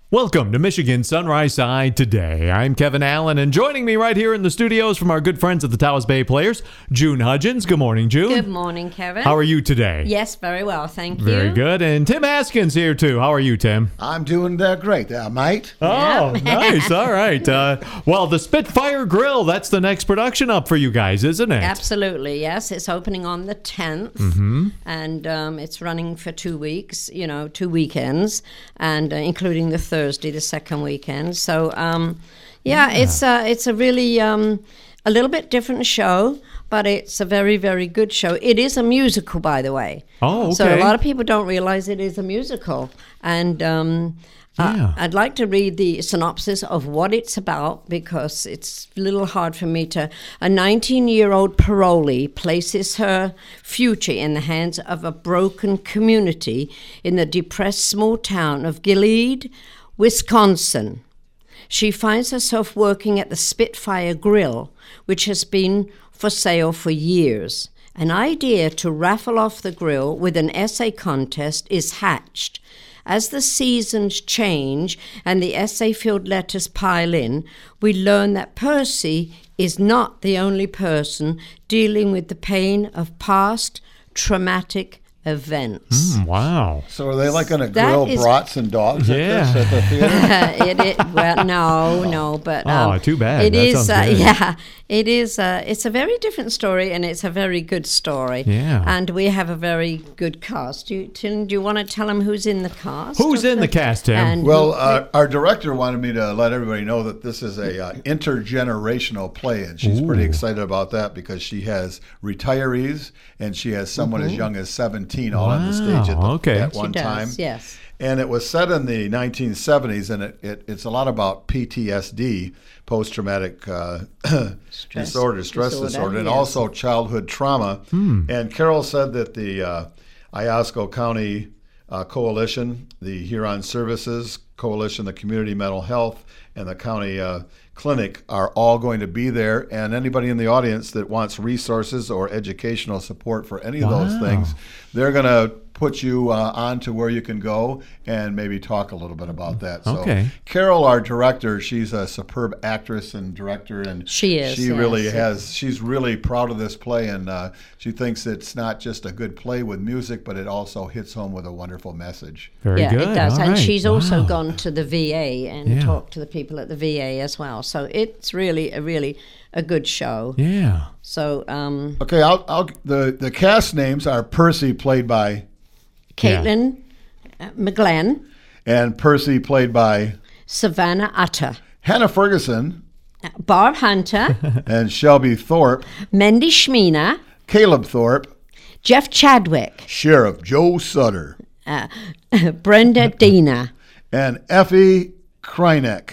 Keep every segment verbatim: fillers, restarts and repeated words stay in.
Welcome to Michigan Sunrise Side Today. I'm Kevin Allen, and joining me right here in the studios from our good friends at the Taos Bay Players, June Hudgens. Good morning, June. Good morning, Kevin. How are you today? Yes, very well, thank you. Very good. And Tim Haskins here, too. How are you, Tim? I'm doing uh, great, uh, mate. Oh, nice. All right. Uh, well, the Spitfire Grill, that's the next production up for you guys, isn't it? Absolutely, yes. It's opening on the tenth, mm-hmm. and um, it's running for two weeks, you know, two weekends, and uh, including the Thursday, the second weekend. So, um, yeah, yeah, it's uh, it's a really um, a little bit different show, but it's a very, very good show. It is a musical, by the way. Oh, okay. So a lot of people don't realize it is a musical, and um, yeah. uh, I'd like to read the synopsis of what it's about because it's a little hard for me to. A nineteen-year-old parolee places her future in the hands of a broken community in the depressed small town of Gilead, Wisconsin. She finds herself working at the Spitfire Grill, which has been for sale for years. An idea to raffle off the grill with an essay contest is hatched. As the seasons change and the essay-filled letters pile in, we learn that Percy is not the only person dealing with the pain of past traumatic events. Mm, wow. So are they like going to That grill is- brats and dogs Yeah. at this at the theater? it, it, well, no, no, but um, Oh, too bad. It That is, sounds uh, good. yeah, it is. Uh, it's a very different story, and it's a very good story. Yeah. And we have a very good cast. Do you, Tim, do you want to tell them who's in the cast? Who's in the cast, Tim? And Well, who- uh, our director wanted me to let everybody know that this is a uh, intergenerational play, and she's pretty Ooh. excited about that because she has retirees and she has someone as young as seventeen all on the stage at, Wow, the, okay. at she one does, time. yes. And it was set in the nineteen seventies, and it, it, it's a lot about P T S D, post-traumatic uh, disorder, stress disorder, disorder, and yes. also childhood trauma. And Carol said that the uh, Iosco County uh, Coalition, the Huron Services Coalition, the Community Mental Health, and the County uh, Clinic are all going to be there. And anybody in the audience that wants resources or educational support for any of those Wow. things, they're going to put you uh, on to where you can go and maybe talk a little bit about that. So Okay. Carol, our director, she's a superb actress and director, and She is, She yes. really has. She's really proud of this play, and uh, she thinks it's not just a good play with music, but it also hits home with a wonderful message. Very yeah, good. it does. All And right. she's also Wow. gone to the V A and Yeah. talked to the people at the V A as well. So it's really, a really a good show. Yeah. So um, Okay, I'll, I'll, the the cast names are Percy, played by, Caitlin uh, McGlenn, and Percy, played by Savannah Utter, Hannah Ferguson, Barb Hunter, and Shelby Thorpe, Mendy Schmina, Caleb Thorpe, Jeff Chadwick, Sheriff Joe Sutter, uh, Brenda Dina, and Effie Krynek.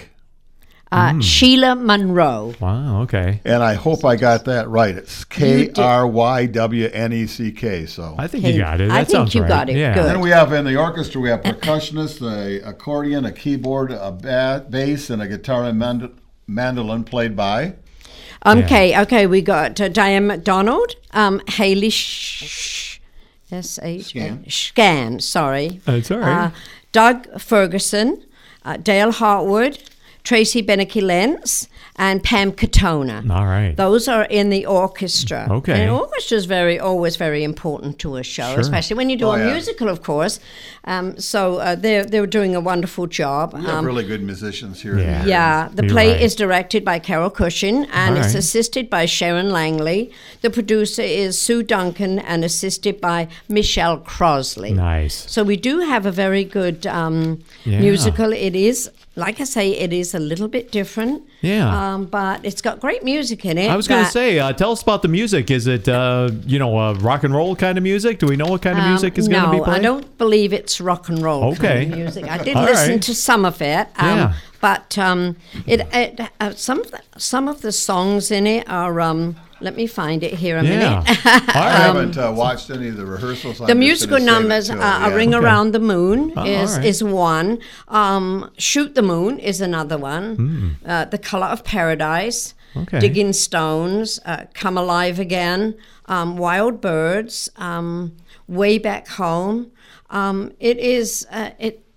uh, Sheila Monroe. Wow, okay. And I hope I got that right. It's K R Y W N E C K. So. I think Okay. you got it. That I think sounds you right. got it. Yeah. Good. Then we have in the orchestra, we have percussionists, a accordion, a keyboard, a ba- bass, and a guitar and mand- mandolin played by. Okay, okay, we got uh, Diane McDonald, um, Haley Sh- S H Scan. Scan, sorry. That's all right. Uh, Doug Ferguson, uh, Dale Hartwood, Tracy Beneke-Lentz, and Pam Katona. All right. Those are in the orchestra. Okay. And orchestra is very always very important to a show, Sure. especially when you do Oh, a yeah. musical, of course. Um, so uh, they're they're doing a wonderful job. We have Um, really good musicians here. Yeah. yeah, the You're play right. is directed by Carol Cushing and All it's right. assisted by Sharon Langley. The producer is Sue Duncan and assisted by Michelle Crosley. Nice. So we do have a very good um, Yeah. musical. It is, like I say, it is a little bit different. Yeah. Um, but it's got great music in it. I was going to that- say, uh, tell us about the music. Is it, uh, you know, uh, rock and roll kind of music? Do we know what kind of Um, music is going to no, be played? I don't believe it's rock and roll Okay. kind of music. I did All listen right. to some of it, um, Yeah. but um, it, it uh, some of the, some of the songs in it are. Um, let me find it here a Yeah. minute. All I right. haven't uh, watched any of the rehearsals. I'm The just musical gonna save it numbers till are the A Ring end. Around the Moon Oh, is all right. is one. Um, Shoot the Moon is another one. Uh, the Color of Paradise. Okay. Digging Stones. Uh, Come Alive Again. Um, Wild Birds. Um, Way Back Home. Um, it is. Uh, it.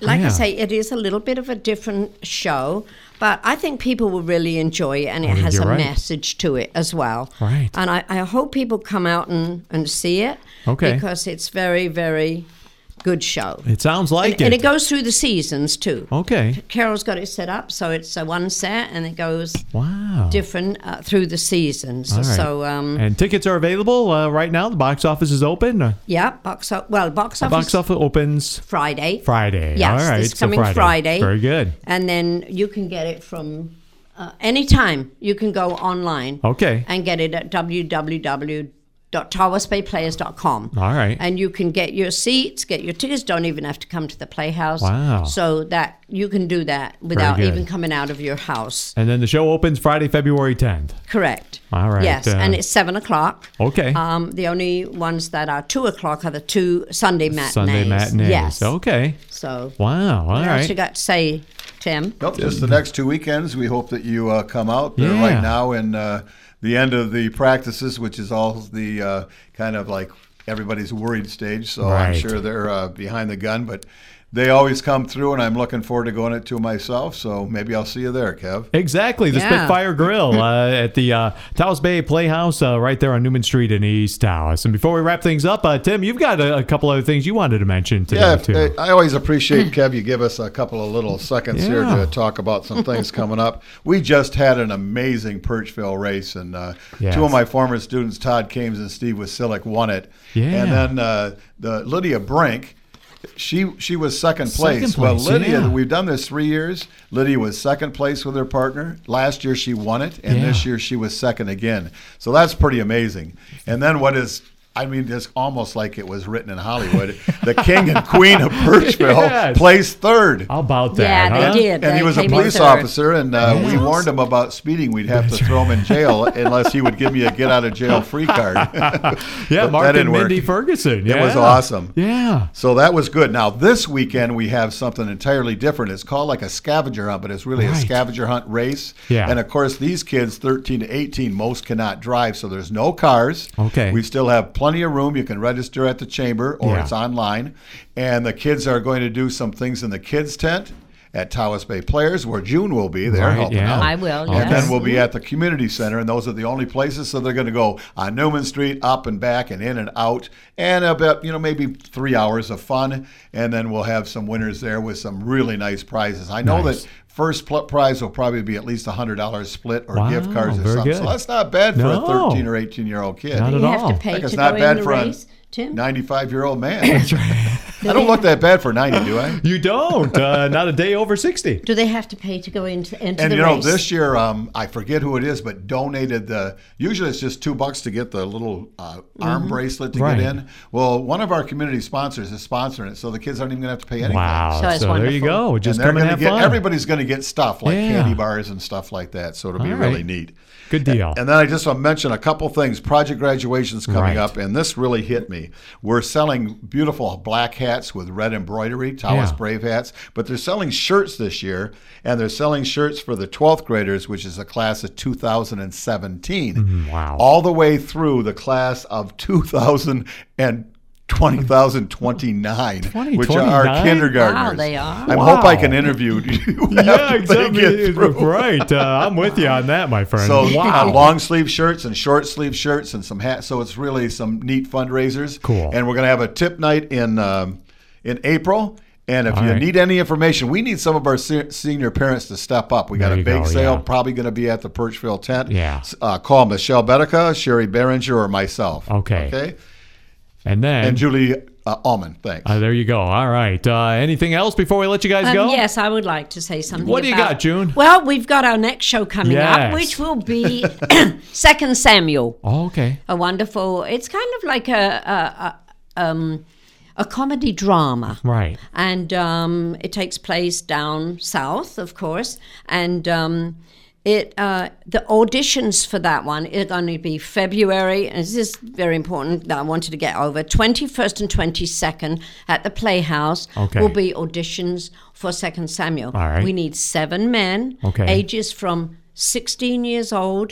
like Yeah. I say, it is a little bit of a different show, but I think people will really enjoy it, and it I think has a you're right. message to it as well. Right. And I, I hope people come out and, and see it. Okay. Because it's very, very good show. It sounds like and, it. and it goes through the seasons too. Okay. Carol's got it set up so it's a one set, and it goes Wow. different uh, through the seasons. All right. So um, And tickets are available uh, right now. The box office is open. Uh, yeah, box o- well, box the office box office opens Friday. Friday. Yes, All right. this so coming Friday. Friday. Very good. And then you can get it from uh, anytime. You can go online Okay. and get it at w w w dot tawas bay players dot com. All right. And you can get your seats, get your tickets. Don't even have to come to the Playhouse. Wow. So that you can do that without good. even coming out of your house. And then the show opens Friday, February tenth. Correct. All right. Yes, uh, and it's seven o'clock. Okay. Um, the only ones that are two o'clock are the two Sunday matinees. Sunday matinees. Yes. Okay. So Wow. All what else right. you got to say, Tim? Nope, just the next two weekends. We hope that you uh, come out. They're Yeah. right now in uh, the end of the practices, which is all the uh, kind of like everybody's worried stage. So I'm Right. sure they're uh, behind the gun, but they always come through, and I'm looking forward to going it to myself. So maybe I'll see you there, Kev. Exactly, the Yeah. Spitfire Grill uh, at the uh, Taos Bay Playhouse uh, right there on Newman Street in East Taos. And before we wrap things up, uh, Tim, you've got a, a couple other things you wanted to mention today, Yeah, too. I I always appreciate, Kev, you give us a couple of little seconds here Yeah. to talk about some things coming up. We just had an amazing Perchville race, and uh, Yes. two of my former students, Todd Kames and Steve Wasilic, won it. Yeah. And then uh, the Lydia Brink, she she was second place. Second well, place, Lydia, yeah. we've done this three years. Lydia was second place with her partner. Last year she won it, and Yeah. this year she was second again. So that's pretty amazing. And then what is I mean, it's almost like it was written in Hollywood. The king and queen of Birchville Yes. placed third. How about that? Yeah, they huh? did. And he They was a came in police third. officer, and uh, we Yes. warned him about speeding. We'd have to throw him in jail unless he would give me a get-out-of-jail-free card. Yeah, But Mark that and didn't work. Mindy Ferguson. Yeah. It was awesome. Yeah. So that was good. Now, this weekend, we have something entirely different. It's called like a scavenger hunt, but it's really a Right. scavenger hunt race. Yeah. And, of course, these kids, thirteen to eighteen, most cannot drive, so there's no cars. Okay. We still have plenty of room. You can register at the chamber, or Yeah. it's online. And the kids are going to do some things in the kids' tent at Tawas Bay Players, where June will be there Right, helping yeah. out. I will, Okay. yes. And then we'll be at the community center, and those are the only places. So they're going to go on Newman Street, up and back, and in and out, and about you know maybe three hours of fun. And then we'll have some winners there with some really nice prizes. I know Nice. that first pl- prize will probably be at least a hundred dollars split or Wow, gift cards or very something. good. So that's not bad for No. a thirteen or eighteen year old kid. Not Do at you all. have to pay Like, to it's go not in bad the for a race, Tim? ninety-five year old man. That's right. I don't look that bad for ninety, do I? You don't. Uh, not a day over sixty. Do they have to pay to go into, into And the you know, race? this year, um, I forget who it is, but donated the. Usually, it's just two bucks to get the little uh, arm bracelet to Right. get in. Well, one of our community sponsors is sponsoring it, so the kids aren't even going to have to pay anything. Wow. So it's there you wonderful. go. And Just they're come and gonna have get, fun. everybody's going to get stuff like Yeah. candy bars and stuff like that, so it'll be All really right. neat. Good deal. And then I just want to mention a couple things. Project graduation's coming Right. up, and this really hit me. We're selling beautiful black hats with red embroidery, Tawas Yeah. Brave hats, but they're selling shirts this year, and they're selling shirts for the twelfth graders, which is a class of two thousand seventeen, Mm, wow. all the way through the class of two thousand and twenty thousand twenty-nine, which are our twenty-nine? kindergartners. Wow, they are. I Wow. hope I can interview you. Yeah, after they exactly. get through. Right. Uh, I'm with you on that, my friend. So wow. uh, long sleeve shirts and short sleeve shirts and some hats. So it's really some neat fundraisers. Cool. And we're going to have a tip night in um, in April. And if All you right. need any information, we need some of our se- senior parents to step up. We got There a you bake go, sale, yeah. probably going to be at the Perchville tent. Yeah. Uh, call Michelle Bedeca, Sherry Behringer, or myself. Okay. Okay. And then, And Julie uh, Allman. Thanks. uh, there you go. All right. Uh, anything else before we let you guys Um, go? yes, I would like to say something. What do you about- got, June? Well, we've got our next show coming Yes. up, which will be Second Samuel. Oh, okay. A wonderful. It's kind of like a a, a, um, a comedy drama. Right. And um, it takes place down south, of course. And um, it uh, the auditions for that one are going to be February, and this is very important that I wanted to get over, twenty-first and twenty-second at the Playhouse Okay. will be auditions for Second Samuel. All right. We need seven men, Okay. ages from sixteen years old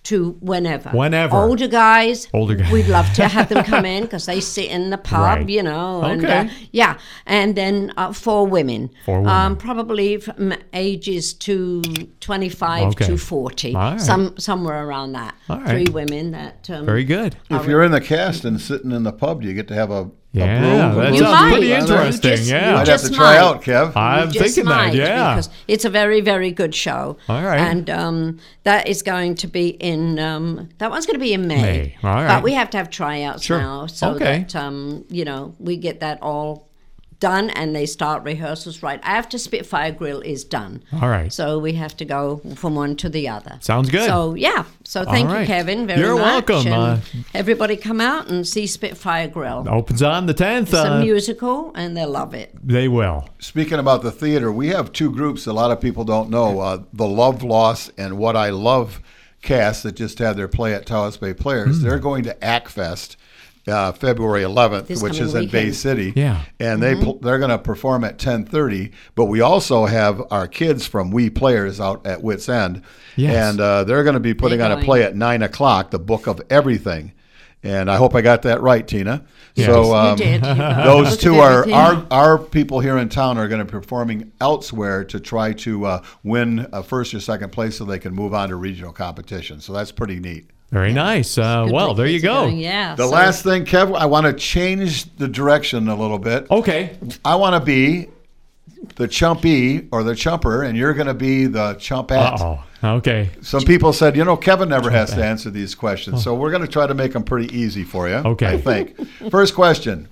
to whenever. Whenever. Older guys. Older guys. We'd love to have them come in because they sit in the pub, Right. you know. And, Okay. uh, yeah. And then uh, four women. Four women. Um, probably from ages to twenty-five Okay. to forty. All right. Some Somewhere around that. All right. Three women that. Um, Very good. If you're in the cast and sitting in the pub, do you get to have a, Yeah, a brew? that You sounds might. pretty You interesting. just- yeah. you I'd have to just try might. out, Kev. I'm You just thinking that, might, yeah. because it's a very, very good show. All right. And um, that is going to be in, um, that one's going to be in May. May. All right. But we have to have tryouts Sure. now so Okay. that, um, you know, we get that all done and they start rehearsals right after Spitfire Grill is done. All right. So we have to go from one to the other. Sounds good. So, yeah. So thank All right. you, Kevin, very You're much. welcome. And Uh, everybody come out and see Spitfire Grill. Opens on the tenth. It's a Uh, musical and they'll love it. they will. Speaking about the theater, we have two groups a lot of people don't know, uh, the Love Loss and What I Love cast that just had their play at Taos Bay Players. Hmm. They're going to ACTFest uh, February eleventh, This which coming is in Bay weekend. City. Yeah. And they pl- they're going to perform at ten thirty, but we also have our kids from We Players out at Wits End. Yes. And uh, they're going to be putting They're on a going. play at nine o'clock, The Book of Everything. And I hope I got that right, Tina. Yes. So You um, did. You got those Book two of are Everything. our our people here in town are going to be performing elsewhere to try to uh, win a first or second place so they can move on to regional competition. So that's pretty neat. Very nice. Uh, Good well, that there you kids are go. going, Yeah. The so- last thing, Kev, I want to change the direction a little bit. Okay. I want to be the chumpy or the chumper, and you're going to be the chumpette. Uh oh. Okay. Some people said, you know, Kevin never has to answer these questions, so we're going to try to make them pretty easy for you. Okay. I think. First question.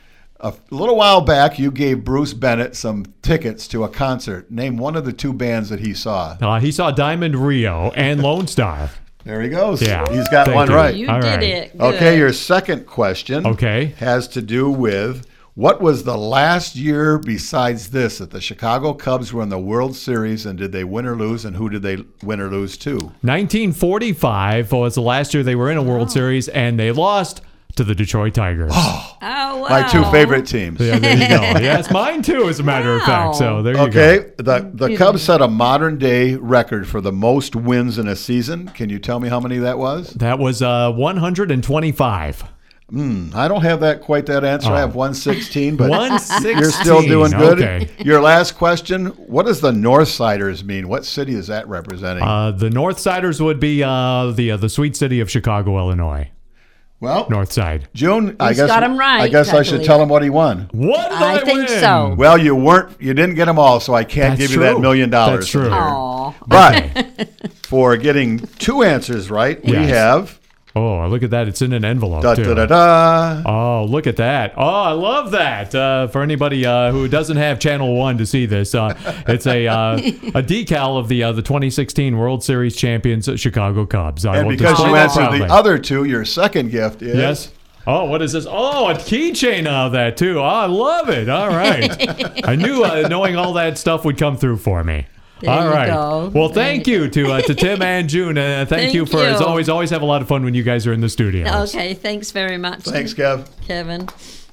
A little while back, you gave Bruce Bennett some tickets to a concert. Name one of the two bands that he saw. Uh, he saw Diamond Rio and Lone Star. There he goes. Yeah. He's got Thank one you. right. You All did right. it. Okay, Good. your second question Okay. has to do with what was the last year besides this that the Chicago Cubs were in the World Series, and did they win or lose, and who did they win or lose to? nineteen forty-five was the last year they were in a World Series, and they lost to the Detroit Tigers. Oh, wow. My two favorite teams. Yeah, there you go. Yes, mine too, as a matter of fact. So there you Okay, go. the the Cubs set a modern day record for the most wins in a season. Can you tell me how many that was? That was uh, one hundred twenty-five. I don't have that quite that answer. I have one sixteen, but one sixteen. you're still doing good. Okay. Your last question, what does the Northsiders mean? What city is that representing? Uh, the Northsiders would be uh, the uh, the sweet city of Chicago, Illinois. well, North Side. June, I He's guess got 'em right, I guess I I should believe. tell him what he won. What did I I, think win? so. Well, you weren't you didn't get them all, so I can't That's give you that true. million dollars. That's true. Aw. But for getting two answers right, we Yes. have Oh, look at that. It's in an envelope, da too. da da da. Oh, look at that. Oh, I love that. Uh, for anybody uh, who doesn't have Channel one to see this, uh, it's a uh, a decal of the uh, the twenty sixteen World Series champions uh, Chicago Cubs. I And will because display you that answered proudly. the other two, your second gift is Yes. Oh, what is this? Oh, a keychain of that, too. Oh, I love it. All right. I knew uh, knowing all that stuff would come through for me. There all you right. go. Well, thank you to uh, to Tim and June. Uh, thank, Thank you for, as you. always, always have a lot of fun when you guys are in the studio. Okay, thanks very much. Thanks, Kev. Kevin.